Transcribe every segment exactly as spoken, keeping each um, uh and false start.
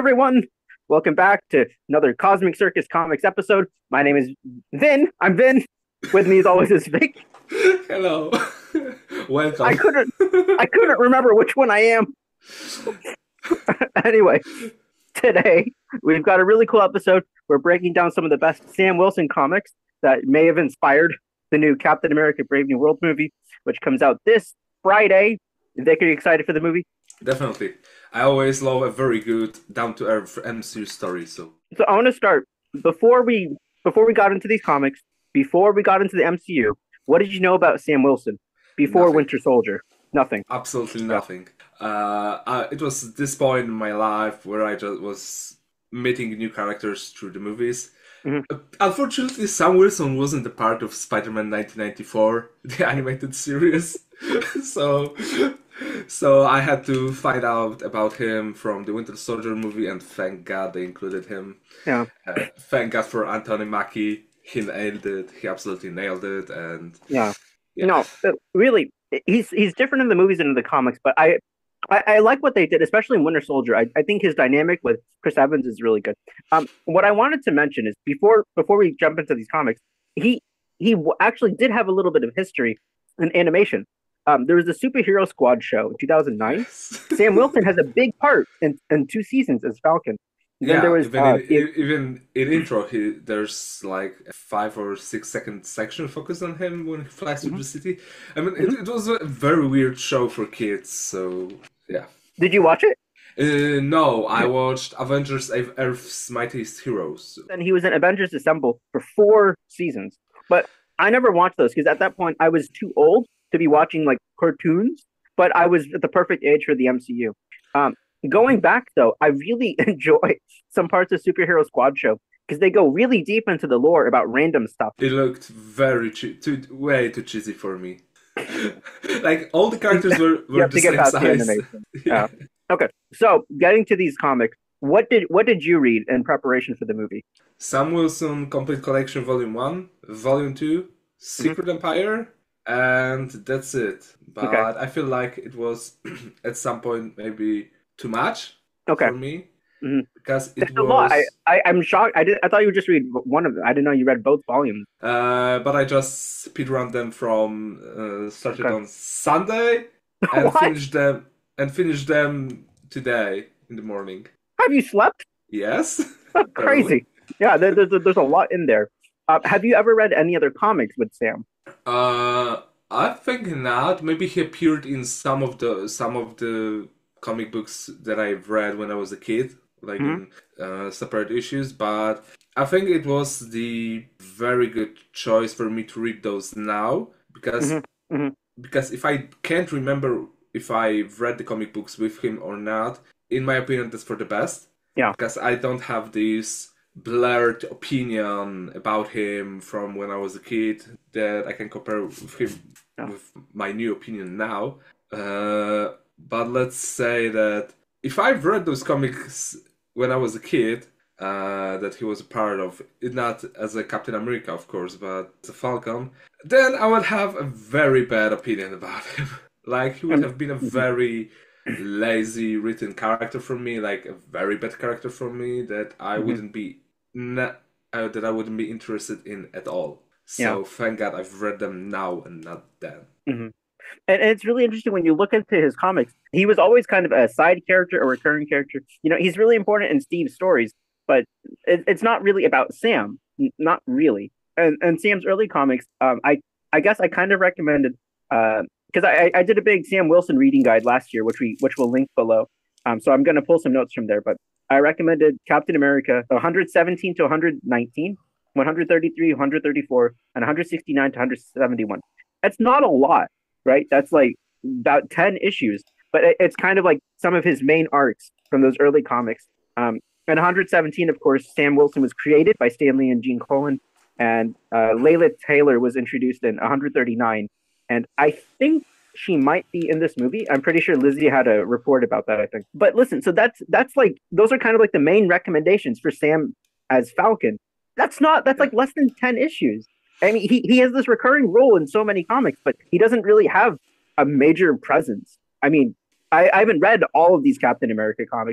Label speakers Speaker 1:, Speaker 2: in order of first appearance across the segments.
Speaker 1: everyone. Welcome back to another Cosmic Circus Comics episode. My name is Vin. I'm Vin. With me as always is Vic.
Speaker 2: Hello.
Speaker 1: I
Speaker 2: Welcome.
Speaker 1: couldn't I couldn't remember which one I am. Anyway, today we've got a really cool episode. We're breaking down some of the best Sam Wilson comics that may have inspired the new Captain America Brave New World movie, which comes out this Friday. Vic, are you excited for the movie?
Speaker 2: Definitely. I always love a very good down to earth M C U story, so
Speaker 1: So I want to start before we before we got into these comics, before we got into the M C U. What did you know about Sam Wilson before
Speaker 2: nothing.
Speaker 1: Winter Soldier? Nothing.
Speaker 2: Absolutely
Speaker 1: Yeah.
Speaker 2: nothing. Uh, uh, it was this point in my life where I just was meeting new characters through the movies.
Speaker 1: Mhm.
Speaker 2: Uh, Unfortunately, Sam Wilson wasn't a part of Spider-Man nineteen ninety-four, the animated series. so, so I had to find out about him from the Winter Soldier movie, and thank God they included him.
Speaker 1: Yeah.
Speaker 2: Uh, thank God for Anthony Mackie. He nailed it. He absolutely nailed it, and
Speaker 1: Yeah.
Speaker 2: yeah,
Speaker 1: No, uh, really, he's he's different in the movies and in the comics, but I I, I like what they did, especially in Winter Soldier. I, I think his dynamic with Chris Evans is really good. Um, what I wanted to mention is before before we jump into these comics, he he w- actually did have a little bit of history in animation. Um, there was the Superhero Squad show in two thousand nine.
Speaker 2: yes.
Speaker 1: Sam Wilson has a big part in, in two seasons as Falcon. Then there
Speaker 2: Yeah,
Speaker 1: was
Speaker 2: even
Speaker 1: uh,
Speaker 2: in
Speaker 1: the,
Speaker 2: e- even in intro, he there's like a five or six second section focused on him when he flies through
Speaker 1: mhm,
Speaker 2: the city. I mean, it,
Speaker 1: mhm.
Speaker 2: it was a very weird show for kids. So yeah.
Speaker 1: Did you watch it?
Speaker 2: Uh, no, I watched Avengers: Earth's Mightiest Heroes.
Speaker 1: Then he was in Avengers Assemble for four seasons, but I never watched those because at that point I was too old to be watching like cartoons, but I was at the perfect age for the M C U. Um, going back though, I really enjoy some parts of Superhero Squad show because they go really deep into the lore about random stuff.
Speaker 2: It looked very che- too way too cheesy for me. Like all the characters were,
Speaker 1: You
Speaker 2: were
Speaker 1: have
Speaker 2: the
Speaker 1: to get
Speaker 2: same
Speaker 1: past the
Speaker 2: size.
Speaker 1: animation.
Speaker 2: Yeah.
Speaker 1: Yeah. Okay. So getting to these comics, what did what did you read in preparation for the movie?
Speaker 2: Sam Wilson Complete Collection Volume One, Volume Two,
Speaker 1: Hmm.
Speaker 2: Secret Empire, and that's it.
Speaker 1: Okay.
Speaker 2: But I feel like it was at some point maybe too much
Speaker 1: Okay.
Speaker 2: for me
Speaker 1: Hmm.
Speaker 2: because it
Speaker 1: There's a lot. I,
Speaker 2: was.
Speaker 1: I I'm shocked. I did. I thought you would just read one of them. I didn't know you read both volumes.
Speaker 2: Uh, but I just speedrun them from uh, started
Speaker 1: Okay.
Speaker 2: on Sunday and
Speaker 1: What?
Speaker 2: finished them and finished them today in the morning.
Speaker 1: Have you slept?
Speaker 2: Yes,
Speaker 1: That's
Speaker 2: barely.
Speaker 1: crazy. Yeah, there, there's a, there's a lot in there. Uh, have you ever read any other comics with Sam?
Speaker 2: Uh, I think not. Maybe he appeared in some of the some of the comic books that I've read when I was a kid, like
Speaker 1: Hmm.
Speaker 2: in uh, separate issues. But I think it was the very good choice for me to read those now because
Speaker 1: Hmm. Hmm.
Speaker 2: because if I can't remember if I've read the comic books with him or not, in my opinion, that's for the best
Speaker 1: Yeah.
Speaker 2: because I don't have this blurred opinion about him from when I was a kid that I can compare with him
Speaker 1: Yeah.
Speaker 2: with my new opinion now. Uh, but let's say that if I've read those comics when I was a kid, uh, that he was a part of, not as a Captain America, of course, but as a Falcon, then I would have a very bad opinion about him. Like, he would
Speaker 1: Um,
Speaker 2: have been a
Speaker 1: mhm.
Speaker 2: very lazy written character for me, like a very bad character for me that I
Speaker 1: Mhm.
Speaker 2: wouldn't be not, uh, that I wouldn't be interested in at all.
Speaker 1: Yeah.
Speaker 2: So thank God I've read them now and not then.
Speaker 1: Hmm. And, and it's really interesting when you look into his comics. He was always kind of a side character, a recurring character. You know, he's really important in Steve's stories, but it, it's not really about Sam. N- Not really. And and Sam's early comics, um, I I guess I kind of recommended uh because I I did a big Sam Wilson reading guide last year, which we which we'll link below. Um, so I'm going to pull some notes from there, but I recommended Captain America one seventeen to one nineteen, one thirty-three, one thirty-four, and one sixty-nine to one seventy-one. That's not a lot, right? That's like about ten issues, but it, it's kind of like some of his main arcs from those early comics. Um, and one seventeen, of course, Sam Wilson was created by Stanley and Gene Colan, and uh, Layla Taylor was introduced in one thirty-nine. And I think she might be in this movie. I'm pretty sure Lizzie had a report about that, I think. But listen, so that's that's like those are kind of like the main recommendations for Sam as Falcon. That's not that's
Speaker 2: Yeah.
Speaker 1: like less than ten issues. I mean, he, he has this recurring role in so many comics, but he doesn't really have a major presence. I mean, I, I haven't read all of these Captain America comics.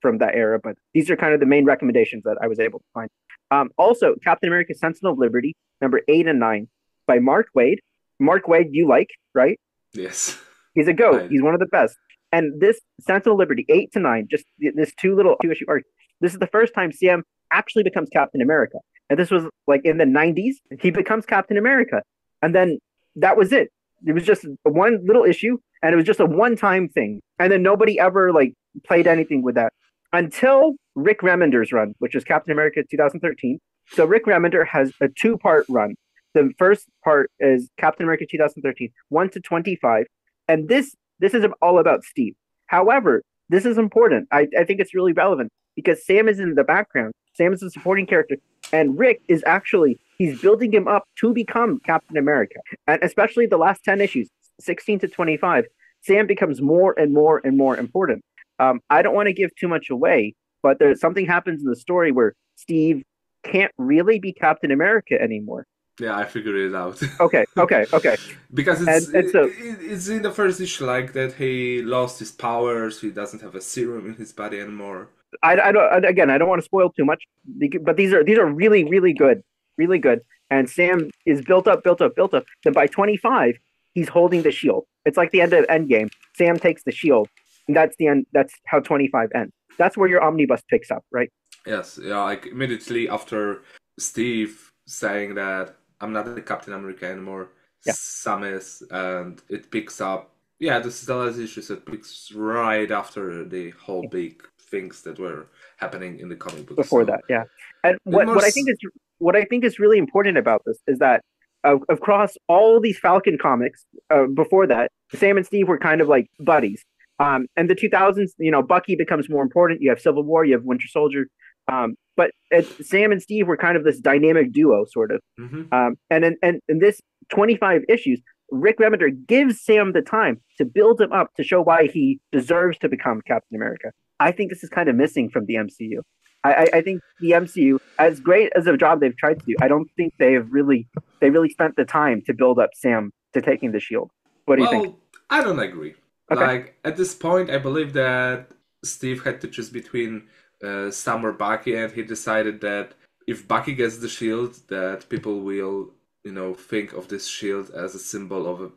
Speaker 1: from that era, but these are kind of the main recommendations that I was able to find. Um, also, Captain America: Sentinel of Liberty, number eight and nine, by Mark Waid. Mark Waid, you like, right?
Speaker 2: Yes.
Speaker 1: He's a goat.
Speaker 2: I,
Speaker 1: He's one of the best. And this Sentinel of Liberty, eight to nine, just this two little two issue arc. This is the first time Sam actually becomes Captain America. And this was like in the nineties. He becomes Captain America. And then that was it. It was just one little issue, and it was just a one time thing. And then nobody ever like played anything with that until Rick Remender's run, which is Captain America twenty thirteen. So Rick Remender has a two part run. The first part is Captain America twenty thirteen, one to twenty-five. And this this is all about Steve. However, this is important. I, I think it's really relevant because Sam is in the background. Sam is a supporting character. And Rick is actually, he's building him up to become Captain America. And especially the last ten issues, sixteen to twenty-five, Sam becomes more and more and more important. Um, I don't want to give too much away, but there's something happens in the story where Steve can't really be Captain America anymore.
Speaker 2: Yeah, I figured it out.
Speaker 1: Okay, okay, okay.
Speaker 2: Because it's
Speaker 1: and, and so,
Speaker 2: it, it's in the first issue like that he lost his powers, he doesn't have a serum in his body anymore.
Speaker 1: I, I don't again I don't want to spoil too much, but these are these are really really good, really good. And Sam is built up, built up, built up. Then by twenty-five, he's holding the shield. It's like the end of Endgame. Sam takes the shield, and that's the end. That's how twenty-five ends. That's where your omnibus picks up, right?
Speaker 2: Yes, yeah. Like immediately after Steve saying that I'm not the Captain America anymore, yeah. Sam is, and it picks up. Yeah, this is the last issue. So it picks right after the whole big things that were happening in the comic books.
Speaker 1: Before
Speaker 2: so,
Speaker 1: that, yeah. And what, what I think is what I think is really important about this is that uh, across all these Falcon comics, uh, before that, Sam and Steve were kind of like buddies. Um, and the two thousands, you know, Bucky becomes more important. You have Civil War, you have Winter Soldier. Um, but it, Sam and Steve were kind of this dynamic duo, sort of.
Speaker 2: Mm-hmm.
Speaker 1: Um, and in, and in this twenty-five issues, Rick Remender gives Sam the time to build him up to show why he deserves to become Captain America. I think this is kind of missing from the M C U. I, I think the M C U, as great as a job they've tried to do, I don't think they have really they really spent the time to build up Sam to taking the shield. What do
Speaker 2: well,
Speaker 1: you think?
Speaker 2: I don't agree. Okay. Like at this point, I believe that Steve had to choose between uh, Sam or Bucky, and he decided that if Bucky gets the shield, that people will, you know, think of this shield as a symbol of a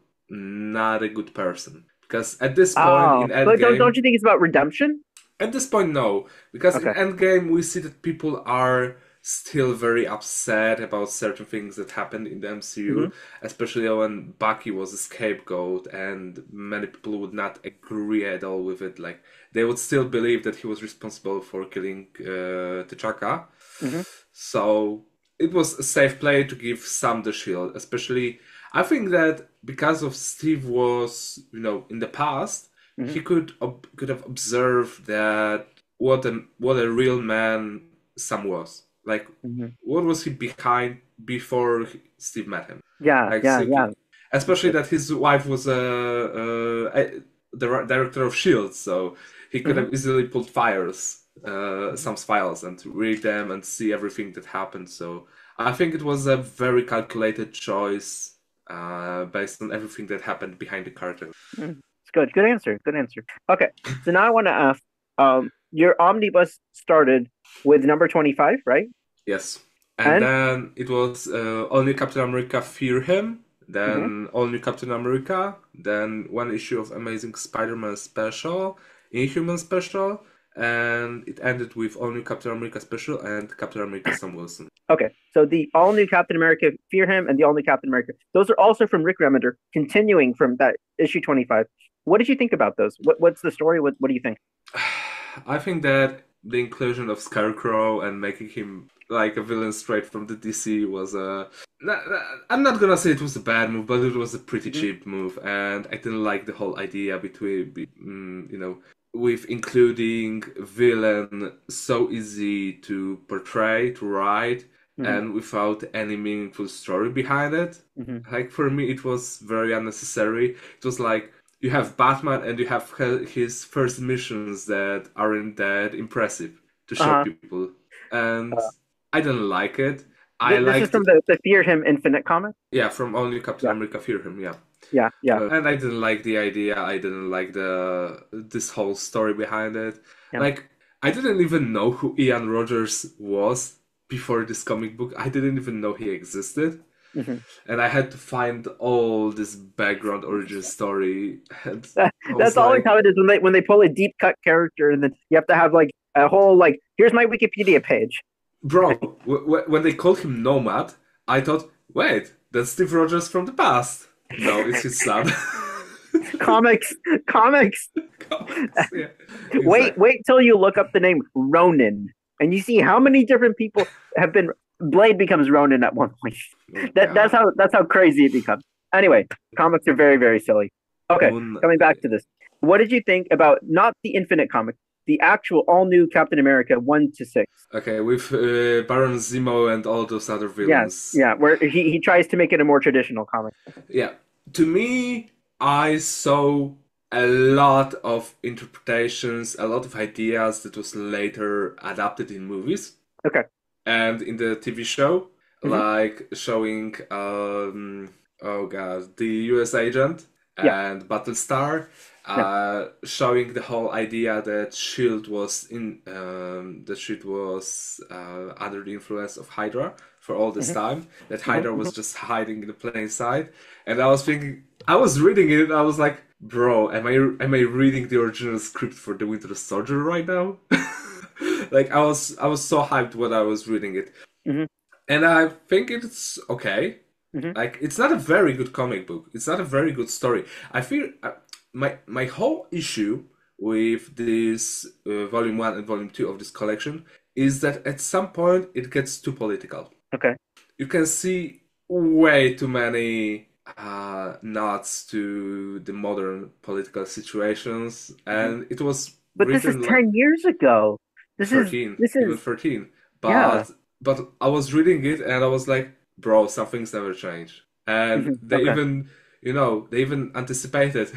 Speaker 2: not a good person. Because at this point
Speaker 1: oh,
Speaker 2: in Endgame,
Speaker 1: but don't, don't you think it's about redemption?
Speaker 2: At this point, no. Because
Speaker 1: okay.
Speaker 2: in Endgame, we see that people are still very upset about certain things that happened in the M C U, mm-hmm. especially when Bucky was a scapegoat, and many people would not agree at all with it. Like, they would still believe that he was responsible for killing uh, T'Chaka.
Speaker 1: Mm-hmm.
Speaker 2: So it was a safe play to give Sam the shield. Especially, I think that because of Steve was, you know, in the past, mm-hmm. he could ob- could have observed that what a what a real man Sam was. Like, mm-hmm. what was he behind before Steve met him?
Speaker 1: Yeah,
Speaker 2: like,
Speaker 1: yeah,
Speaker 2: so
Speaker 1: yeah.
Speaker 2: Especially that his wife was a, a, a the director of S H I E L D, so he could mm-hmm. have easily pulled files, uh, Sam's files, and read them and see everything that happened. So I think it was a very calculated choice uh, based on everything that happened behind the curtain.
Speaker 1: Mm. It's good. Good answer. Good answer. Okay, so now I want to ask, um, your omnibus started with number twenty-five, right?
Speaker 2: Yes. And, and then it was uh, All New Captain America Fear Him, then mm-hmm. All New Captain America, then one issue of Amazing Spider-Man Special, Inhuman Special, and it ended with All New Captain America Special and Captain America Sam Wilson.
Speaker 1: Okay, so the All New Captain America Fear Him and the All New Captain America, those are also from Rick Remender, continuing from that issue twenty-five. What did you think about those? What, what's the story? What, what do you think?
Speaker 2: I think that the inclusion of Scarecrow and making him like a villain straight from the D C was a... I'm not gonna say it was a bad move, but it was a pretty mm-hmm. cheap move, and I didn't like the whole idea between, you know, with including villain so easy to portray, to write, mm-hmm. and without any meaningful story behind it. Mm-hmm. Like, for me, it was very unnecessary. It was like, you have Batman and you have his first missions that aren't that impressive to show uh-huh. people. And uh, I didn't like it. I
Speaker 1: this
Speaker 2: liked
Speaker 1: is from the, the Fear Him Infinite comic?
Speaker 2: Yeah, from Only Captain yeah. America Fear Him, yeah.
Speaker 1: Yeah, yeah.
Speaker 2: Uh, and I didn't like the idea. I didn't like the this whole story behind it. Yeah. Like, I didn't even know who Ian Rogers was before this comic book. I didn't even know he existed.
Speaker 1: Mhm.
Speaker 2: And I had to find all this background origin story. And
Speaker 1: That,
Speaker 2: I was
Speaker 1: that's always
Speaker 2: like,
Speaker 1: how it is when they when they pull a deep cut character, and then you have to have like a whole like here's my Wikipedia page.
Speaker 2: bro, w- w- when they called him Nomad, I thought, wait, that's Steve Rogers from the past. No, it's his son.
Speaker 1: Comics, comics.
Speaker 2: Comics, yeah,
Speaker 1: Wait,
Speaker 2: exactly.
Speaker 1: wait till you look up the name Ronin, and you see how many different people have been. Blade becomes Ronin at one point.
Speaker 2: Oh
Speaker 1: That that's
Speaker 2: god.
Speaker 1: how that's how crazy it becomes. Anyway, comics are very very silly. Okay,
Speaker 2: Moon.
Speaker 1: coming back to this, what did you think about not the Infinite comic, the actual all new Captain America one to six?
Speaker 2: Okay, with uh, Baron Zemo and all those other
Speaker 1: Yeah,
Speaker 2: villains.
Speaker 1: yeah, where he he tries to make it a more traditional comic.
Speaker 2: Yeah, to me, I saw a lot of interpretations, a lot of ideas that was later adapted in movies
Speaker 1: Okay.
Speaker 2: and in the T V show,
Speaker 1: Hmm.
Speaker 2: like showing, um, oh god, the U S agent
Speaker 1: Yeah.
Speaker 2: and Battlestar,
Speaker 1: Yeah.
Speaker 2: uh, showing the whole idea that Shield was in, um, that Shield was uh, under the influence of Hydra for all this
Speaker 1: Hmm.
Speaker 2: time. That
Speaker 1: Hmm.
Speaker 2: Hydra
Speaker 1: Hmm.
Speaker 2: was just hiding in the plain sight, and I was thinking, I was reading it, I was like, bro, am I am I reading the original script for The Winter Soldier right now? Like I was I was so hyped when I was reading it.
Speaker 1: Hmm.
Speaker 2: And I think it's okay.
Speaker 1: Hmm.
Speaker 2: Like it's not a very good comic book. It's not a very good story. I feel uh, my my whole issue with this uh, volume one and volume two of this collection is that at some point it gets too political.
Speaker 1: Okay.
Speaker 2: You can see way too many uh, nods to the modern political situations,
Speaker 1: Hmm.
Speaker 2: and it was
Speaker 1: But this is
Speaker 2: written like
Speaker 1: ten years ago. This is
Speaker 2: thirteen,
Speaker 1: this
Speaker 2: even
Speaker 1: is
Speaker 2: thirteen.
Speaker 1: yeah.
Speaker 2: But but I was reading it and I was like, bro, some things never change. And
Speaker 1: Hmm.
Speaker 2: they
Speaker 1: Okay.
Speaker 2: even, you know, they even anticipated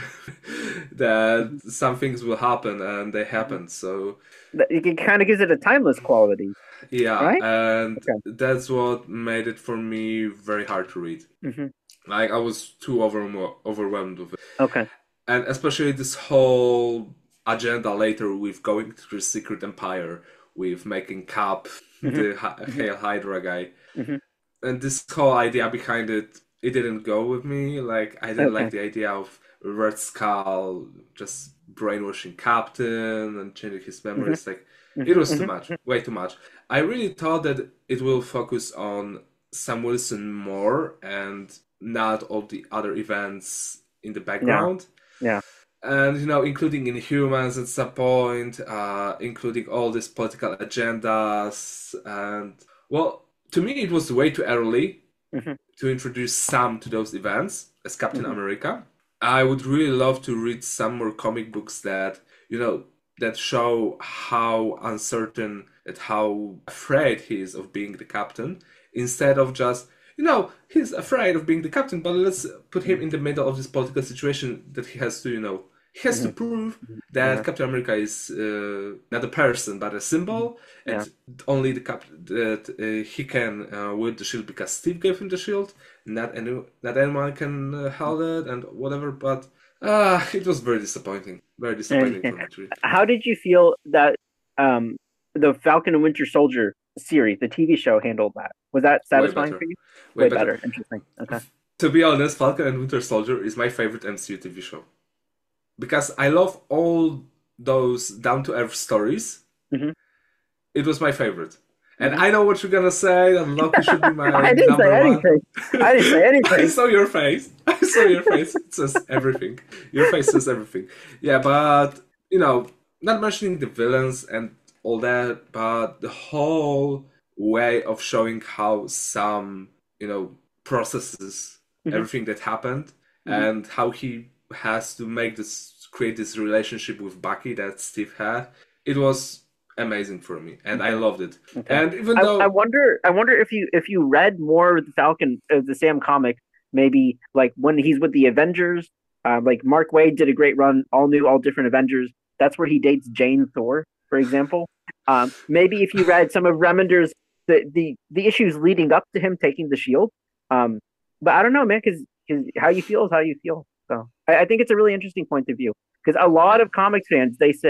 Speaker 2: that
Speaker 1: Hmm.
Speaker 2: some things will happen and they happened. So
Speaker 1: It kind of gives it a timeless quality,
Speaker 2: yeah,
Speaker 1: right?
Speaker 2: and
Speaker 1: Okay.
Speaker 2: that's what made it for me very hard to read.
Speaker 1: Hmm.
Speaker 2: Like I was too over overwhelmed with it.
Speaker 1: Okay.
Speaker 2: And especially this whole agenda later with going to the Secret Empire, with making Cap
Speaker 1: Hmm.
Speaker 2: the Hy-
Speaker 1: Hmm.
Speaker 2: Hail Hydra guy,
Speaker 1: Hmm.
Speaker 2: and this whole idea behind it, it didn't go with me. Like I didn't like
Speaker 1: Okay.
Speaker 2: the idea of Red Skull just brainwashing Captain and changing his
Speaker 1: Hmm.
Speaker 2: memories. Like it
Speaker 1: Hmm.
Speaker 2: was too
Speaker 1: Hmm.
Speaker 2: much, way too much. I really thought that it will focus on Sam Wilson more and not all the other events in the
Speaker 1: Yeah.
Speaker 2: background,
Speaker 1: Yeah.
Speaker 2: and you know, including Inhumans at some point, uh, including all these political agendas, and well, to me, it was way too early
Speaker 1: Hmm.
Speaker 2: to introduce Sam to those events as Captain
Speaker 1: Hmm.
Speaker 2: America. I would really love to read some more comic books that you know that show how uncertain and how afraid he is of being the captain, instead of just you know he's afraid of being the captain, but let's put him in the middle of this political situation that he has to you know he has to
Speaker 1: Hmm.
Speaker 2: prove that
Speaker 1: Yeah.
Speaker 2: Captain America is uh, not a person but a
Speaker 1: Hmm.
Speaker 2: symbol,
Speaker 1: Yeah.
Speaker 2: and only the cap that uh, he can uh, wield the shield because Steve gave him the shield. Not any, not anyone can uh, hold it and whatever. But uh, it was very disappointing. Very
Speaker 1: I
Speaker 2: disappointing
Speaker 1: understand.
Speaker 2: for me to read.
Speaker 1: How did you feel that um the Falcon and Winter Soldier series, the T V show, handled that? Was that
Speaker 2: Way
Speaker 1: satisfying
Speaker 2: better.
Speaker 1: for you?
Speaker 2: Way
Speaker 1: Way
Speaker 2: better.
Speaker 1: better. Interesting. Okay.
Speaker 2: To be honest, Falcon and Winter Soldier is my favorite M C U T V show because I love all those down to earth stories.
Speaker 1: Hmm.
Speaker 2: It was my favorite. And
Speaker 1: Hmm.
Speaker 2: I know what you're gonna say, that Loki should be my
Speaker 1: I didn't say
Speaker 2: number one.
Speaker 1: anything. I didn't say
Speaker 2: I
Speaker 1: anything.
Speaker 2: saw your face. I saw your face. It says everything. Your face says everything. Yeah, but, you know, not mentioning the villains and all that, but the whole way of showing how some, you know, processes
Speaker 1: Hmm.
Speaker 2: everything that happened
Speaker 1: Hmm.
Speaker 2: and how he has to make this, create this relationship with Bucky that Steve had. It was amazing for me and I
Speaker 1: Okay.
Speaker 2: loved it.
Speaker 1: Okay.
Speaker 2: And even
Speaker 1: I, I
Speaker 2: though,
Speaker 1: wonder I wonder if you if you read more of the Falcon uh, the Sam comic, maybe like when he's with the Avengers, uh, like Mark Waid did a great run, all new, all different Avengers. That's where he dates Jane Thor, for example. Um, maybe if you read some of Remender's the, the the issues leading up to him taking the shield. Um, but I don't know, man, because how you feel is how you feel. So I, I think it's a really interesting point of view because a lot
Speaker 2: yeah.
Speaker 1: of comics fans they say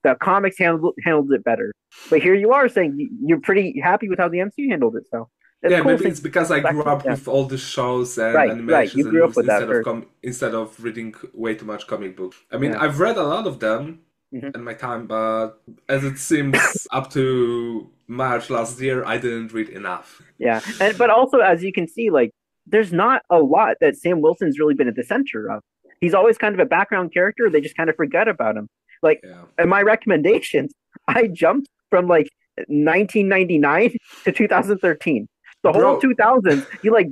Speaker 1: the comics handled handled it better. But here you are saying you- you're pretty happy with how the M C U handled it. So it's
Speaker 2: Yeah,
Speaker 1: cool
Speaker 2: maybe
Speaker 1: seeing
Speaker 2: it's because I grew
Speaker 1: perspective.
Speaker 2: up
Speaker 1: Yeah,
Speaker 2: with all the shows and
Speaker 1: right, right.
Speaker 2: animations
Speaker 1: You
Speaker 2: and
Speaker 1: grew up
Speaker 2: movies
Speaker 1: with that
Speaker 2: instead of
Speaker 1: first.
Speaker 2: com instead of reading way too much comic books. I mean,
Speaker 1: Yeah.
Speaker 2: I've read a lot of them
Speaker 1: Hmm.
Speaker 2: in my time, but as it seems up to March last year, I didn't read enough.
Speaker 1: Yeah, and but also as you can see, like there's not a lot that Sam Wilson's really been at the center of. He's always kind of a background character. They just kind of forget about him. Like
Speaker 2: Yeah.
Speaker 1: in my recommendations, I jumped from like nineteen ninety-nine to two thousand thirteen. The whole
Speaker 2: Bro,
Speaker 1: two thousands, you like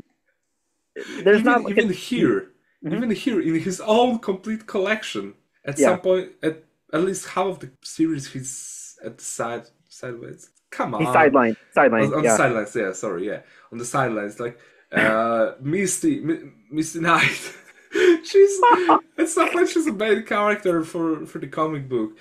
Speaker 1: there's
Speaker 2: even
Speaker 1: not like a
Speaker 2: even here,
Speaker 1: Mhm.
Speaker 2: even here in his own complete collection, at
Speaker 1: Yeah,
Speaker 2: some point, at at least half of the series, he's at the side sideways. Come
Speaker 1: he's
Speaker 2: on,
Speaker 1: sidelined, sidelined.
Speaker 2: on, on the
Speaker 1: Yeah,
Speaker 2: sidelines. Yeah, sorry. Yeah, on the sidelines, like uh, Misty, M- Misty Knight. She's at some point she's a main character for for the comic book.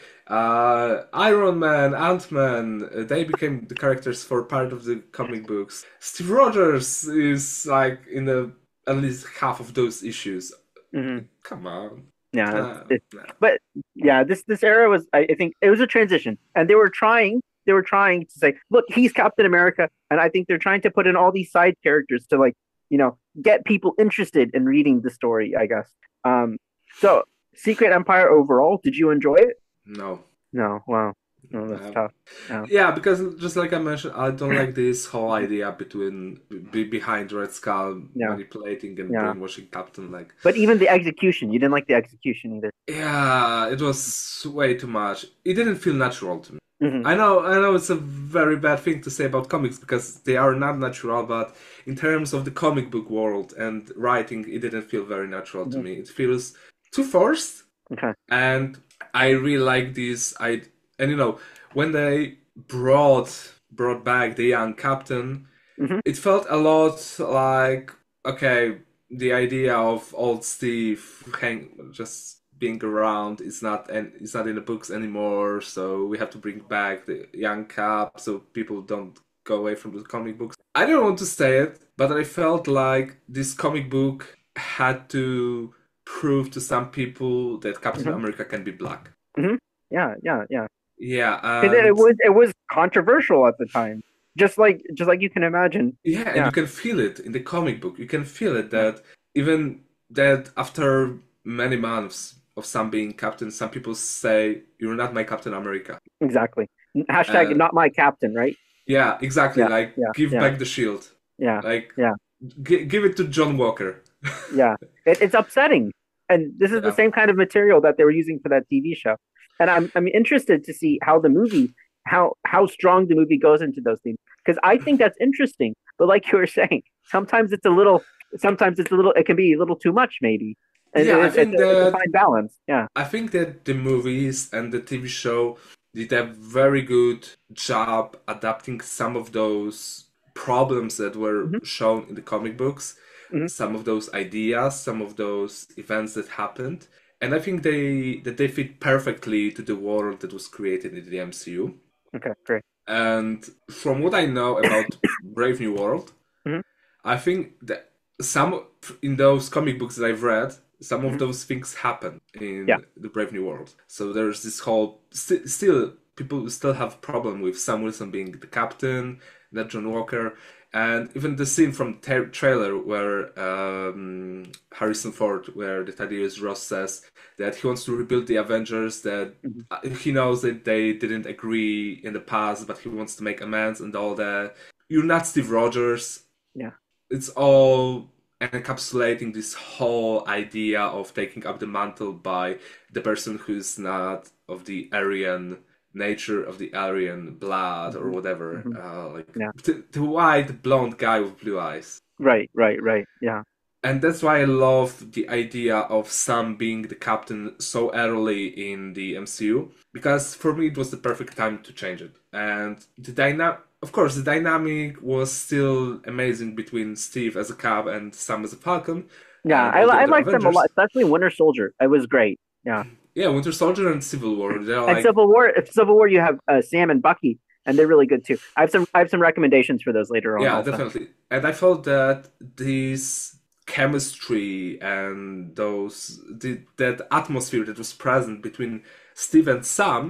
Speaker 2: Uh, Iron Man, Ant Man, uh, they became the characters for part of the comic books. Steve Rogers is like in the at least half of those issues.
Speaker 1: hmm
Speaker 2: Come on.
Speaker 1: yeah. It's,
Speaker 2: Uh,
Speaker 1: it's,
Speaker 2: nah.
Speaker 1: but yeah, this this era was I, I think it was a transition, and they were trying they were trying to say, look, he's Captain America, and I think they're trying to put in all these side characters to like you know get people interested in reading the story. I guess. Um. So Secret Empire overall, did you enjoy it?
Speaker 2: No.
Speaker 1: No. Wow. No, that's
Speaker 2: Uh,
Speaker 1: tough. Yeah.
Speaker 2: yeah, because just like I mentioned, I don't like this whole idea between be behind Red Skull
Speaker 1: Yeah.
Speaker 2: manipulating and
Speaker 1: Yeah.
Speaker 2: brainwashing Captain. Like,
Speaker 1: But even the execution, you didn't like the execution either.
Speaker 2: yeah, it was way too much. It didn't feel natural to me.
Speaker 1: Hmm.
Speaker 2: I know, I know, it's a very bad thing to say about comics because they are not natural. But in terms of the comic book world and writing, it didn't feel very natural to
Speaker 1: Hmm.
Speaker 2: me. It feels too forced.
Speaker 1: Okay.
Speaker 2: And I really like this. I and you know when they brought brought back the young captain,
Speaker 1: Hmm.
Speaker 2: it felt a lot like okay, the idea of old Steve hang just being around is not and it's not in the books anymore. So we have to bring back the young Cap so people don't go away from the comic books. I don't want to say it, but I felt like this comic book had to prove to some people that Captain
Speaker 1: Hmm.
Speaker 2: America can be black.
Speaker 1: Hmm. Yeah. Yeah. Yeah.
Speaker 2: Yeah,
Speaker 1: Because it
Speaker 2: and
Speaker 1: was it was controversial at the time, just like just like you can imagine.
Speaker 2: yeah, and
Speaker 1: Yeah.
Speaker 2: you can feel it in the comic book. You can feel it
Speaker 1: Yeah.
Speaker 2: that even that after many months of Sam being captain, some people say you're not my Captain America.
Speaker 1: Exactly. Hashtag
Speaker 2: Uh,
Speaker 1: not my captain, right?
Speaker 2: yeah, exactly.
Speaker 1: Yeah.
Speaker 2: Like
Speaker 1: Yeah.
Speaker 2: give
Speaker 1: Yeah.
Speaker 2: back the shield.
Speaker 1: Yeah.
Speaker 2: Like
Speaker 1: Yeah.
Speaker 2: gi- give it to John Walker.
Speaker 1: Yeah. It, it's upsetting, and this is the
Speaker 2: Yeah.
Speaker 1: same kind of material that they were using for that T V show. And I'm I'm interested to see how the movie how how strong the movie goes into those themes because I think that's interesting. But like you were saying, sometimes it's a little sometimes it's a little it can be a little too much maybe, and
Speaker 2: Yeah, I
Speaker 1: it, it's
Speaker 2: think
Speaker 1: a, it's a
Speaker 2: that
Speaker 1: fine balance. Yeah.
Speaker 2: I think that the movies and the T V show did a very good job adapting some of those problems that were
Speaker 1: Hmm.
Speaker 2: shown in the comic books,
Speaker 1: Hmm.
Speaker 2: some of those ideas, some of those events that happened. And I think they that they fit perfectly to the world that was created in the M C U.
Speaker 1: Okay. Great.
Speaker 2: And from what I know about Brave New World,
Speaker 1: Hmm.
Speaker 2: I think that some in those comic books that I've read, some of
Speaker 1: Hmm.
Speaker 2: those things happen
Speaker 1: Yeah.
Speaker 2: in the Brave New World. So there's this whole st- still people still have problem with Sam Wilson being the captain, not John Walker, and even the scene from the tra- trailer where um, Harrison Ford, where the Thaddeus Ross says that he wants to rebuild the Avengers, that
Speaker 1: Hmm.
Speaker 2: uh, he knows that they didn't agree in the past, but he wants to make amends and all that. You're not Steve Rogers.
Speaker 1: Yeah.
Speaker 2: It's all encapsulating this whole idea of taking up the mantle by the person who's not of the Aryan nature, of the Aryan blood, or
Speaker 1: Hmm.
Speaker 2: whatever.
Speaker 1: Hmm.
Speaker 2: Uh, like
Speaker 1: Yeah.
Speaker 2: the, the white blonde guy with blue eyes.
Speaker 1: Right. Right. Right. Yeah.
Speaker 2: And that's why I love the idea of Sam being the captain so early in the M C U, because for me it was the perfect time to change it. And the dynamic, of course, the dynamic was still amazing between Steve as a Cap and Sam as a Falcon,
Speaker 1: Yeah.
Speaker 2: and
Speaker 1: I
Speaker 2: all the
Speaker 1: I
Speaker 2: other
Speaker 1: like them a lot,
Speaker 2: Avengers.
Speaker 1: especially Winter Soldier. It was great. Yeah.
Speaker 2: Yeah, Winter Soldier and Civil War, they're
Speaker 1: And
Speaker 2: like,
Speaker 1: Civil War, if Civil War, you have uh, Sam and Bucky, and they're really good too. I have some I have some recommendations for those later on
Speaker 2: yeah,
Speaker 1: also.
Speaker 2: definitely. And I felt that this chemistry and those the, that atmosphere that was present between Steve and Sam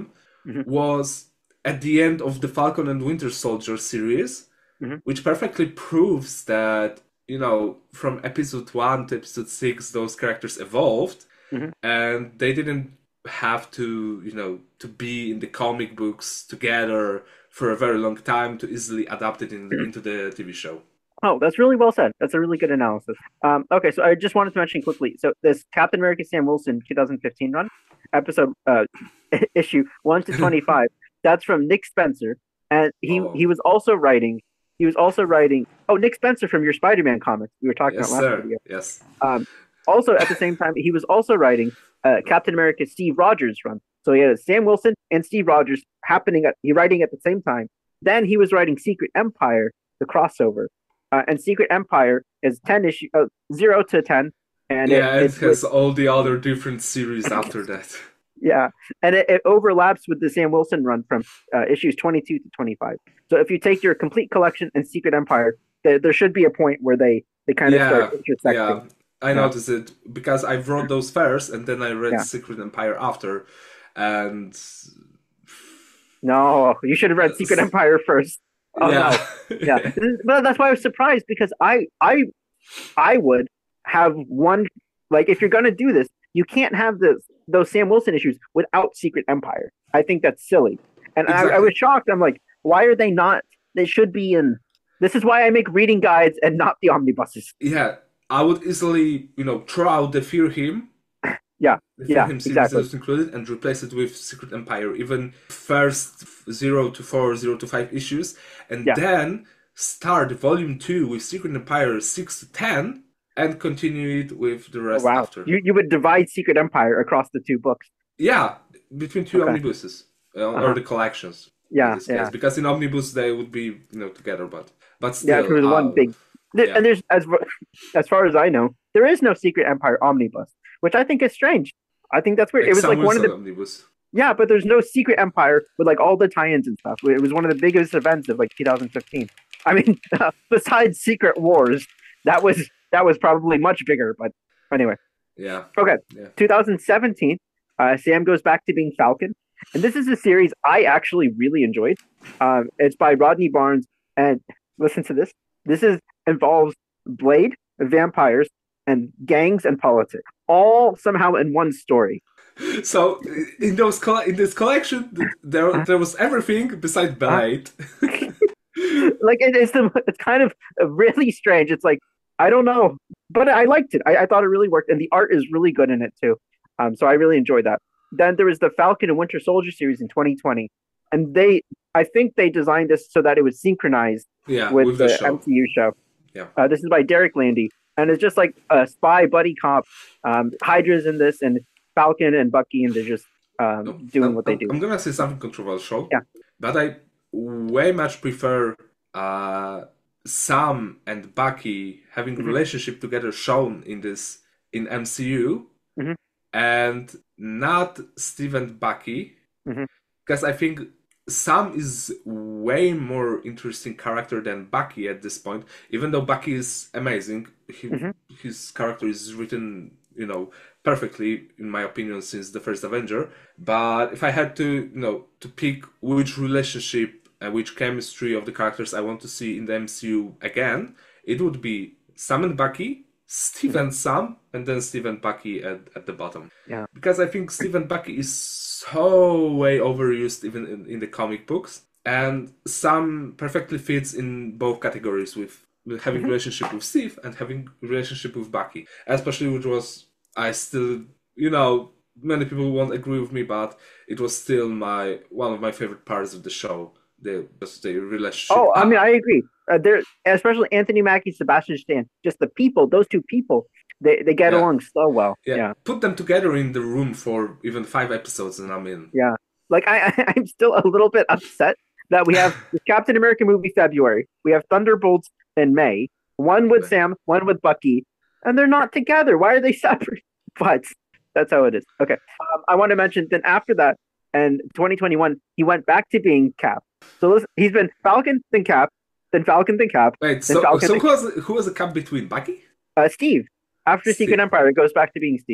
Speaker 1: hmm
Speaker 2: was at the end of the Falcon and Winter Soldier series,
Speaker 1: hmm
Speaker 2: which perfectly proves that, you know, from episode one to episode six, those characters evolved,
Speaker 1: hmm
Speaker 2: and they didn't have to, you know, to be in the comic books together for a very long time to easily adapt it in, into the T V show.
Speaker 1: Oh, that's really well said. That's a really good analysis. Um, okay, so I just wanted to mention quickly. So this Captain America Sam Wilson twenty fifteen run, episode uh, issue one to twenty-five. That's from Nick Spencer, and he
Speaker 2: Oh,
Speaker 1: he was also writing. He was also writing. Oh, Nick Spencer from your Spider-Man comics we were talking
Speaker 2: yes,
Speaker 1: about last
Speaker 2: sir.
Speaker 1: video.
Speaker 2: Yes.
Speaker 1: Um, Also, at the same time, he was also writing uh, Captain America Steve Rogers run. So he had Sam Wilson and Steve Rogers happening at he writing at the same time. Then he was writing Secret Empire, the crossover, uh, and Secret Empire is ten issue uh, zero to ten, and it
Speaker 2: Yeah, it
Speaker 1: it's with
Speaker 2: has all the other different series after that.
Speaker 1: yeah, and it, it overlaps with the Sam Wilson run from uh, issues twenty-two to twenty-five. So if you take your complete collection and Secret Empire, there, there should be a point where they they kind of start
Speaker 2: Yeah, yeah.
Speaker 1: intersecting.
Speaker 2: I
Speaker 1: Yeah,
Speaker 2: noticed it because I wrote those first and then I read
Speaker 1: yeah.
Speaker 2: Secret Empire after. And
Speaker 1: No, you should have read Secret
Speaker 2: uh,
Speaker 1: Empire first. Oh
Speaker 2: yeah.
Speaker 1: no. Yeah. But that's why I was surprised because I I I would have one like if you're gonna do this, you can't have this those Sam Wilson issues without Secret Empire. I think that's silly. And I, I
Speaker 2: Exactly.
Speaker 1: was shocked. I'm like, why are they not? They should be in. This is why I make reading guides and not the omnibuses.
Speaker 2: Yeah, I would easily, you know, throw out the Fear Him,
Speaker 1: Yeah,
Speaker 2: the Fear
Speaker 1: yeah,
Speaker 2: Him series that
Speaker 1: exactly.
Speaker 2: was included, and replace it with Secret Empire, even first zero to four, zero to five issues, and
Speaker 1: Yeah.
Speaker 2: then start volume two with Secret Empire six to ten, and continue it with the
Speaker 1: Oh,
Speaker 2: rest
Speaker 1: wow.
Speaker 2: after.
Speaker 1: You you would divide Secret Empire across the two books.
Speaker 2: Yeah, between two
Speaker 1: Okay.
Speaker 2: omnibuses, uh, or
Speaker 1: Uh-huh.
Speaker 2: the collections in
Speaker 1: Yeah,
Speaker 2: this case,
Speaker 1: yeah.
Speaker 2: because in omnibus they would be, you know, together, but but
Speaker 1: Yeah,
Speaker 2: still,
Speaker 1: because one
Speaker 2: uh,
Speaker 1: big there,
Speaker 2: yeah,
Speaker 1: and there's as as far as I know, there is no Secret Empire omnibus, which I think is strange. I think that's weird. It
Speaker 2: like
Speaker 1: was
Speaker 2: Sam
Speaker 1: like one of
Speaker 2: Wilson
Speaker 1: the
Speaker 2: omnibus.
Speaker 1: yeah, but there's no Secret Empire with like all the tie-ins and stuff. It was one of the biggest events of like twenty fifteen. I mean, besides Secret Wars, that was that was probably much bigger. But anyway,
Speaker 2: Yeah,
Speaker 1: okay,
Speaker 2: yeah.
Speaker 1: twenty seventeen, uh, Sam goes back to being Falcon, and this is a series I actually really enjoyed. Um, it's by Rodney Barnes, and listen to this. This is involves Blade, vampires, and gangs and politics, all somehow in one story.
Speaker 2: So in those coll- in this collection, there
Speaker 1: Uh,
Speaker 2: there was everything beside
Speaker 1: uh,
Speaker 2: Blade.
Speaker 1: like it, it's the it's kind of really strange. It's like I don't know, but I liked it. I, I thought it really worked, and the art is really good in it too. Um, so I really enjoyed that. Then there was the Falcon and Winter Soldier series in twenty twenty, and they I think they designed this so that it was synchronized
Speaker 2: Yeah,
Speaker 1: with
Speaker 2: with the
Speaker 1: the
Speaker 2: show.
Speaker 1: M C U show.
Speaker 2: Yeah.
Speaker 1: Uh, this is by Derek Landy, and it's just like a spy buddy cop. Um, Hydra's in this, and Falcon and Bucky, and they're just um,
Speaker 2: No,
Speaker 1: doing
Speaker 2: I'm,
Speaker 1: what they
Speaker 2: I'm,
Speaker 1: do.
Speaker 2: I'm gonna say something controversial,
Speaker 1: Yeah.
Speaker 2: but I way much prefer uh, Sam and Bucky having a
Speaker 1: hmm
Speaker 2: relationship together shown in this in M C U,
Speaker 1: hmm
Speaker 2: and not Steve and Bucky,
Speaker 1: hmm
Speaker 2: because I think Sam is way more interesting character than Bucky at this point. Even though Bucky is amazing, he,
Speaker 1: hmm
Speaker 2: his character is written, you know, perfectly in my opinion since the first Avenger. But if I had to, you know, to pick which relationship and which chemistry of the characters I want to see in the M C U again, it would be Sam and Bucky, Steve
Speaker 1: hmm
Speaker 2: and Sam, and then Steve and Bucky at, at the bottom.
Speaker 1: Yeah.
Speaker 2: Because I think Steve and Bucky is so way overused even in, in the comic books. And Sam perfectly fits in both categories with, with having
Speaker 1: hmm
Speaker 2: relationship with Steve and having relationship with Bucky. Especially which was I still you know, many people won't agree with me, but it was still my one of my favorite parts of the show. The just the relationship.
Speaker 1: Oh, I mean,
Speaker 2: Ah,
Speaker 1: I agree. Uh, there, especially Anthony Mackie, Sebastian Stan, just the people, those two people, they, they get
Speaker 2: yeah.
Speaker 1: along so well.
Speaker 2: Yeah,
Speaker 1: Yeah,
Speaker 2: put them together in the room for even five episodes, and I'm in.
Speaker 1: yeah. Like I, I I'm still a little bit upset that we have the Captain America movie February, we have Thunderbolts in May, one with Sam, one with Bucky, and they're not together. Why are they separate? But that's how it is. Okay. Um, I want to mention then after that, and twenty twenty-one, he went back to being Cap. So listen, he's been Falcon, then Cap, then Falcon, then Cap,
Speaker 2: Wait,
Speaker 1: then
Speaker 2: so
Speaker 1: Falcon,
Speaker 2: so
Speaker 1: then
Speaker 2: who was who was the cap between Bucky?
Speaker 1: uh, Steve. After Secret
Speaker 2: Steve.
Speaker 1: Empire, it goes back to being Steve.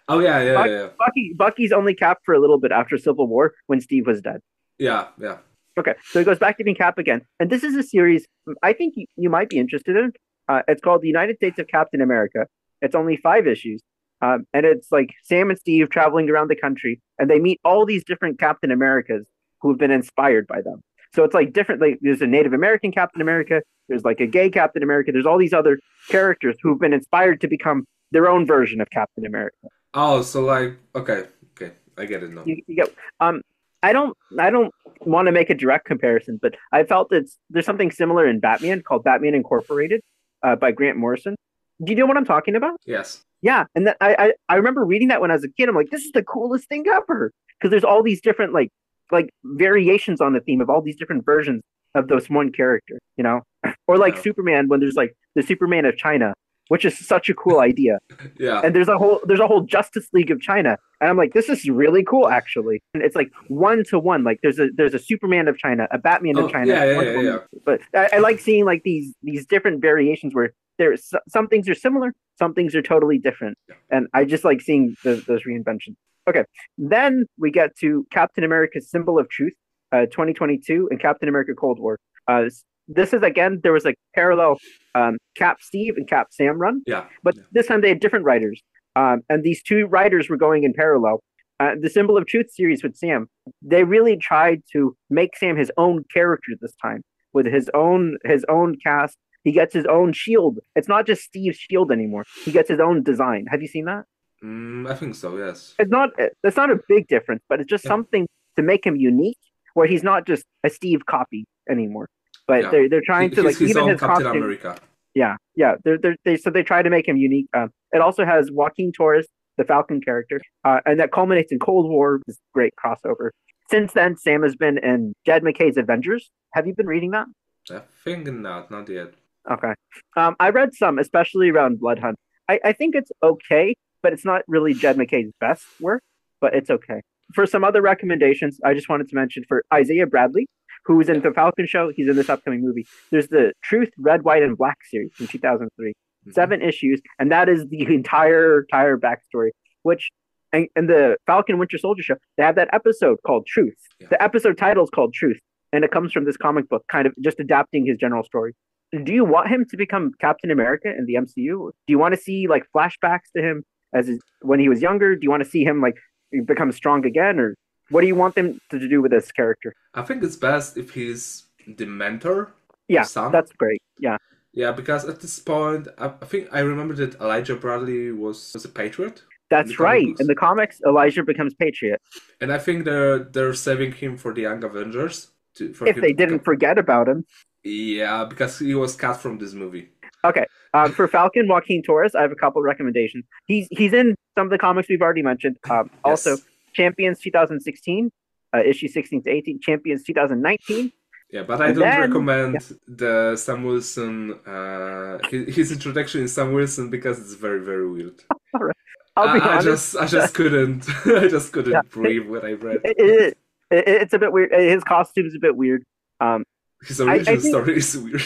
Speaker 2: Oh yeah, yeah,
Speaker 1: Buck,
Speaker 2: yeah,
Speaker 1: Bucky Bucky's only Cap for a little bit after Civil War when Steve was dead.
Speaker 2: yeah, yeah.
Speaker 1: Okay, so he goes back to being Cap again, and this is a series I think you, you might be interested in. Uh, it's called The United States of Captain America. It's only five issues, um, and it's like Sam and Steve traveling around the country, and they meet all these different Captain Americas who have been inspired by them. So it's like different. Like there's a Native American Captain America, there's like a gay Captain America, there's all these other characters who've been inspired to become their own version of Captain America.
Speaker 2: Oh, so like, okay, okay, I get it now.
Speaker 1: You, you get um I don't I don't want to make a direct comparison, but I felt it's there's something similar in Batman called Batman Incorporated uh, by Grant Morrison. Do you know what I'm talking about?
Speaker 2: Yes.
Speaker 1: Yeah, and that, I, I I remember reading that when I was a kid. I'm like, this is the coolest thing ever because there's all these different like like variations on the theme of all these different versions of those one character, you know, or like
Speaker 2: Yeah.
Speaker 1: Superman when there's like the Superman of China, which is such a cool idea.
Speaker 2: Yeah.
Speaker 1: And there's a whole there's a whole Justice League of China, and I'm like, this is really cool, actually. And it's like one to one. Like there's a there's a Superman of China, a Batman of
Speaker 2: Oh,
Speaker 1: China.
Speaker 2: yeah, yeah,
Speaker 1: Wonder
Speaker 2: yeah,
Speaker 1: Woman.
Speaker 2: yeah.
Speaker 1: But I, I like seeing like these these different variations where there's some things are similar, some things are totally different, and I just like seeing the, those reinventions. Okay, then we get to Captain America's Symbol of Truth, uh, twenty twenty-two, and Captain America Cold War. Uh, this is again there was a parallel um, Cap Steve and Cap Sam run,
Speaker 2: Yeah.
Speaker 1: but
Speaker 2: Yeah.
Speaker 1: this time they had different writers, um, and these two writers were going in parallel. Uh, the Symbol of Truth series with Sam, they really tried to make Sam his own character this time with his own his own cast. He gets his own shield. It's not just Steve's shield anymore. He gets his own design. Have you seen that?
Speaker 2: Mm, I think so. Yes.
Speaker 1: It's not. It's not a big difference, but it's just
Speaker 2: Yeah.
Speaker 1: something to make him unique, where he's not just a Steve copy anymore. But
Speaker 2: Yeah.
Speaker 1: they're they're
Speaker 2: He,
Speaker 1: trying to
Speaker 2: he's
Speaker 1: like
Speaker 2: his
Speaker 1: even
Speaker 2: own
Speaker 1: his
Speaker 2: Captain
Speaker 1: costume.
Speaker 2: America.
Speaker 1: Yeah, yeah. They're, they're, they so they try to make him unique. Um, it also has Joaquin Torres, the Falcon character, uh, and that culminates in Cold War. This great crossover. Since then, Sam has been in Jed McKay's Avengers. Have you been reading that?
Speaker 2: I think not, not yet.
Speaker 1: Okay. Um, I read some, especially around Blood Hunt. I, I think it's okay, but it's not really Jed McKay's best work, but it's okay. For some other recommendations, I just wanted to mention for Isaiah Bradley, who's in the Falcon show, he's in this upcoming movie. There's the Truth, Red, White, and Black series from two thousand three.
Speaker 2: Mhm.
Speaker 1: Seven issues, and that is the entire entire backstory. Which, and, and the Falcon Winter Soldier show, they have that episode called Truth.
Speaker 2: Yeah.
Speaker 1: The episode title is called Truth, and it comes from this comic book, kind of just adapting his general story. Do you want him to become Captain America in the M C U? Do you want to see like flashbacks to him as his, when he was younger? Do you want to see him like become strong again, or what do you want them to do with this character?
Speaker 2: I think it's best if he's the mentor.
Speaker 1: Yeah,
Speaker 2: of Sam.
Speaker 1: that's great. Yeah,
Speaker 2: Yeah, because at this point, I, I think I remember that Elijah Bradley was, was a patriot.
Speaker 1: that's
Speaker 2: In the comic
Speaker 1: right.
Speaker 2: books?
Speaker 1: In the comics, Elijah becomes Patriot.
Speaker 2: And I think they're they're saving him for the Young Avengers. To, for
Speaker 1: If
Speaker 2: him
Speaker 1: they
Speaker 2: to become-
Speaker 1: didn't forget about him.
Speaker 2: Yeah, because he was cut from this movie.
Speaker 1: Okay. Um, for Falcon, Joaquin Torres, I have a couple of recommendations. He's he's in some of the comics we've already mentioned. Um, also,
Speaker 2: Yes.
Speaker 1: Champions twenty sixteen, uh, issue sixteen to eighteen. Champions twenty nineteen.
Speaker 2: Yeah, but I
Speaker 1: And
Speaker 2: don't
Speaker 1: then-
Speaker 2: recommend the Sam Wilson, uh, his, his introduction in Sam Wilson because it's very, very weird.
Speaker 1: I'll be
Speaker 2: I, I
Speaker 1: honest.
Speaker 2: just, I just couldn't, I just couldn't
Speaker 1: Yeah.
Speaker 2: breathe when I read.
Speaker 1: it, it, it, it's a bit weird. His costume's a bit weird. Um,
Speaker 2: His origin
Speaker 1: I think-
Speaker 2: story is weird.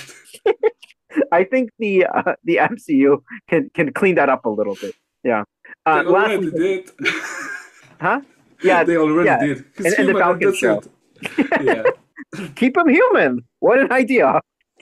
Speaker 1: I think the uh, the M C U can can clean that up a little bit. Yeah. Uh,
Speaker 2: They already
Speaker 1: lastly,
Speaker 2: did.
Speaker 1: huh? Yeah.
Speaker 2: they already
Speaker 1: yeah.
Speaker 2: did. He's
Speaker 1: And- and the
Speaker 2: human,
Speaker 1: Falcon
Speaker 2: that's
Speaker 1: show.
Speaker 2: it. Yeah.
Speaker 1: Keep him human. What an idea.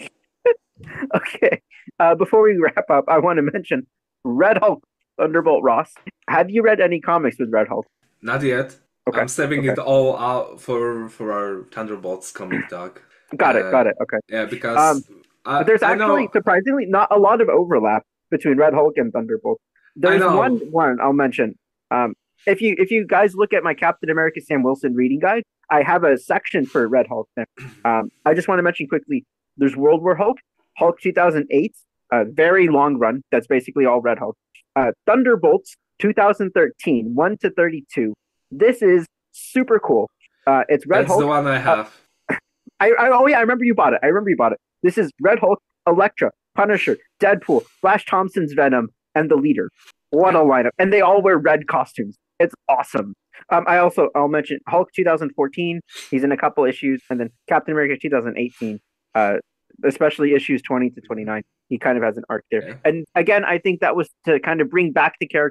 Speaker 1: Okay. Uh, before we wrap up, I want to mention Red Hulk, Thunderbolt Ross. Have you read any comics with Red Hulk?
Speaker 2: Not yet.
Speaker 1: Okay,
Speaker 2: I'm saving
Speaker 1: okay.
Speaker 2: it all out for for our Thunderbolts comic dog.
Speaker 1: Got it.
Speaker 2: Uh,
Speaker 1: Got it. Okay.
Speaker 2: Yeah, because
Speaker 1: Um,
Speaker 2: I,
Speaker 1: But there's
Speaker 2: I
Speaker 1: actually
Speaker 2: know,
Speaker 1: surprisingly not a lot of overlap between Red Hulk and Thunderbolt. There's
Speaker 2: know.
Speaker 1: one one I'll mention. Um, if you if you guys look at my Captain America Sam Wilson reading guide, I have a section for Red Hulk there. Um, I just want to mention quickly. There's World War Hulk, Hulk two thousand eight, a very long run. That's basically all Red Hulk. Uh, Thunderbolts twenty thirteen, one to thirty-two. This is super cool. Uh, it's Red
Speaker 2: that's
Speaker 1: Hulk.
Speaker 2: the one I have.
Speaker 1: I, I oh yeah, I remember you bought it. I remember you bought it. This is Red Hulk, Elektra, Punisher, Deadpool, Flash Thompson's Venom, and the Leader. What a lineup! And they all wear red costumes. It's awesome. Um, I also I'll mention Hulk twenty fourteen. He's in a couple issues, and then Captain America twenty eighteen. Uh, especially issues twenty to twenty-nine. He kind of has an arc there.
Speaker 2: Yeah.
Speaker 1: And again, I think that was to kind of bring back the character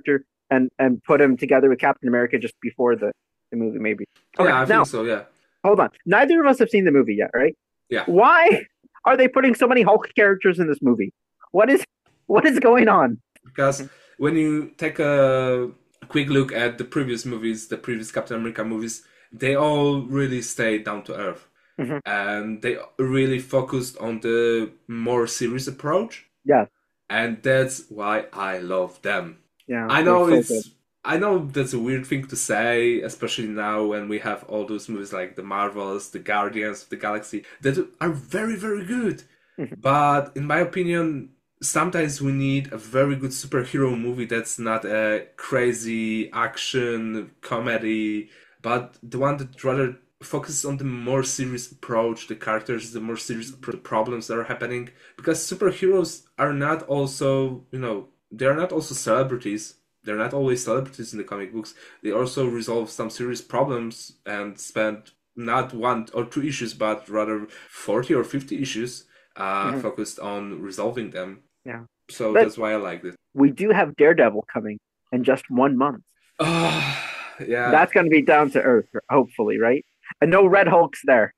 Speaker 1: and and put him together with Captain America just before the the movie, maybe. Okay,
Speaker 2: Yeah, I
Speaker 1: now
Speaker 2: think so. Yeah,
Speaker 1: hold on. Neither of us have seen the movie yet, right?
Speaker 2: yeah.
Speaker 1: Why are they putting so many Hulk characters in this movie? What is what is going on?
Speaker 2: Because when you take a quick look at the previous movies, the previous Captain America movies, they all really stay down to earth.
Speaker 1: Mhm.
Speaker 2: And they really focused on the more serious approach.
Speaker 1: Yeah,
Speaker 2: And that's why I love them.
Speaker 1: yeah,
Speaker 2: I
Speaker 1: they're
Speaker 2: know
Speaker 1: so good.
Speaker 2: it's I know that's a weird thing to say, especially now when we have all those movies like the Marvels, the Guardians of the Galaxy that are very, very good.
Speaker 1: Mhm.
Speaker 2: But in my opinion, sometimes we need a very good superhero movie that's not a crazy action comedy, but the one that rather focuses on the more serious approach, the characters, the more serious pr- problems that are happening. Because superheroes are not also, you know, they are not also celebrities. They're not always celebrities in the comic books. They also resolve some serious problems and spend not one or two issues, but rather forty or fifty issues uh,
Speaker 1: Mhm.
Speaker 2: focused on resolving them.
Speaker 1: Yeah,
Speaker 2: So
Speaker 1: but
Speaker 2: that's why I liked it.
Speaker 1: we do have Daredevil coming in just one month.
Speaker 2: Oh, yeah.
Speaker 1: That's going to be down to earth, hopefully, right? And no Red Hulks there.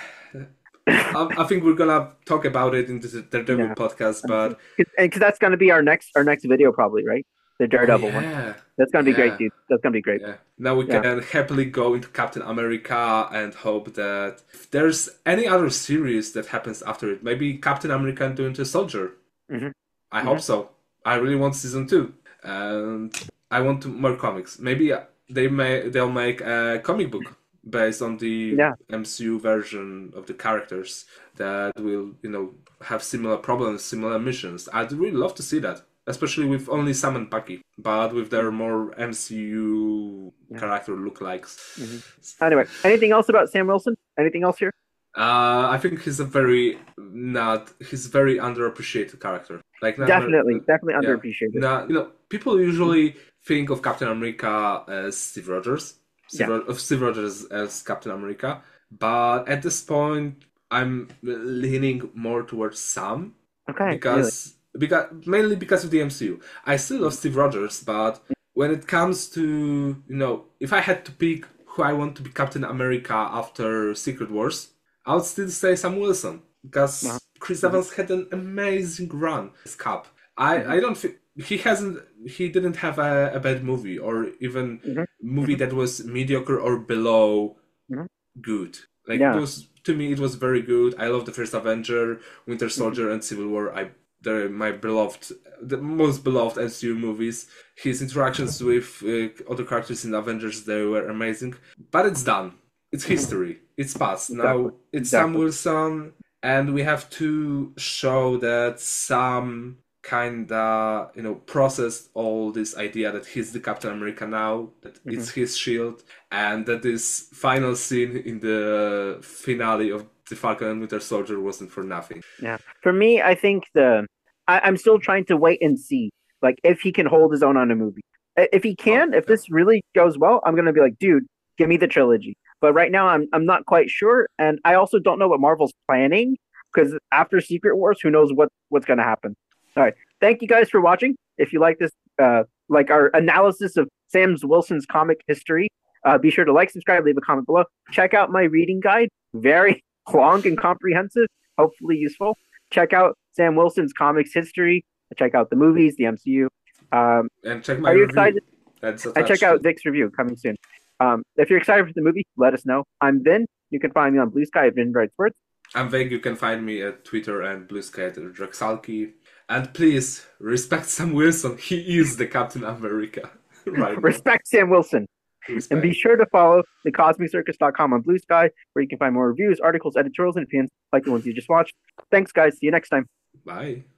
Speaker 2: I, I think we're gonna talk about it in the Daredevil
Speaker 1: Yeah,
Speaker 2: podcast,
Speaker 1: and
Speaker 2: but
Speaker 1: because that's going to be our next our next video, probably, right? The
Speaker 2: oh
Speaker 1: Daredevil one.
Speaker 2: yeah,
Speaker 1: That's going to be great,
Speaker 2: yeah,
Speaker 1: dude. That's going to be great.
Speaker 2: yeah. Now we
Speaker 1: Yeah.
Speaker 2: can happily go into Captain America and hope that if there's any other series that happens after it, maybe Captain America and the Winter Soldier.
Speaker 1: Hmm.
Speaker 2: I
Speaker 1: Hmm.
Speaker 2: hope so. I really want season two, and I want to, more comics. Maybe they may they'll make a comic book based on the
Speaker 1: Yeah.
Speaker 2: M C U version of the characters that will, you know, have similar problems, similar missions. I'd really love to see that, especially with only Sam and Bucky, but with their more M C U
Speaker 1: Yeah.
Speaker 2: character lookalikes.
Speaker 1: Hmm. Anyway, anything else about Sam Wilson? Anything else here?
Speaker 2: Uh, I think he's a very not he's a very underappreciated character. Like not
Speaker 1: Definitely, definitely
Speaker 2: yeah,
Speaker 1: underappreciated.
Speaker 2: not you know people usually think of Captain America as Steve Rogers, Steve,
Speaker 1: Yeah.
Speaker 2: Ro- of Steve Rogers as Captain America, but at this point I'm leaning more towards Sam
Speaker 1: Okay. Really.
Speaker 2: because because mainly because of the M C U. I still love Steve Rogers, but when it comes to you know if I had to pick who I want to be Captain America after Secret Wars. I would still say Sam Wilson
Speaker 1: Uh-huh.
Speaker 2: because Chris
Speaker 1: Hmm.
Speaker 2: Evans had an amazing run. His Cap. I
Speaker 1: Hmm.
Speaker 2: I don't think he hasn't he didn't have a, a bad movie or even
Speaker 1: Hmm.
Speaker 2: movie
Speaker 1: Hmm.
Speaker 2: that was mediocre or below
Speaker 1: Hmm.
Speaker 2: good. Like it
Speaker 1: Yeah.
Speaker 2: was to me it was very good. I love the first Avenger, Winter
Speaker 1: Hmm.
Speaker 2: Soldier, and Civil War. I they're my beloved, the most beloved M C U movies. His interactions with uh, other characters in Avengers they were amazing. But it's done. It's
Speaker 1: Hmm.
Speaker 2: history. It's past.
Speaker 1: Exactly.
Speaker 2: Now it's Sam
Speaker 1: Exactly.
Speaker 2: Wilson, and we have to show that Sam kinda, you know, processed all this idea that he's the Captain America now, that
Speaker 1: Hmm.
Speaker 2: it's his shield, and that this final scene in the finale of The Falcon and Winter Soldier wasn't for nothing.
Speaker 1: Yeah. For me, I think the I, I'm still trying to wait and see, like if he can hold his own on a movie. I- If he
Speaker 2: Oh,
Speaker 1: can, if
Speaker 2: yeah.
Speaker 1: this really goes well, I'm gonna be like, dude, give me the trilogy. But right now, I'm I'm not quite sure, and I also don't know what Marvel's planning because after Secret Wars, who knows what what's gonna happen. All right, thank you guys for watching. If you like this, uh, like our analysis of Sam Wilson's comic history, uh, be sure to like, subscribe, leave a comment below. Check out my reading guide. Very long and comprehensive, hopefully useful. Check out Sam Wilson's comics history. Check out the movies, the M C U. Um,
Speaker 2: And check my
Speaker 1: are you
Speaker 2: review.
Speaker 1: excited?
Speaker 2: That's
Speaker 1: And check
Speaker 2: attached
Speaker 1: out
Speaker 2: to.
Speaker 1: Vic's review coming soon. Um, if you're excited for the movie, let us know. I'm Vin. You can find me on Blue Sky at Vin Bright Sports.
Speaker 2: I'm vague. You can find me at Twitter and Blue Sky at Drexalki. And please respect Sam Wilson. He is the Captain America right now.
Speaker 1: Respect Sam Wilson. And be
Speaker 2: Respect.
Speaker 1: sure to follow the cosmic circus dot com on Blue Sky, where you can find more reviews, articles, editorials, and opinions like the ones you just watched. Thanks, guys. See you next time.
Speaker 2: Bye.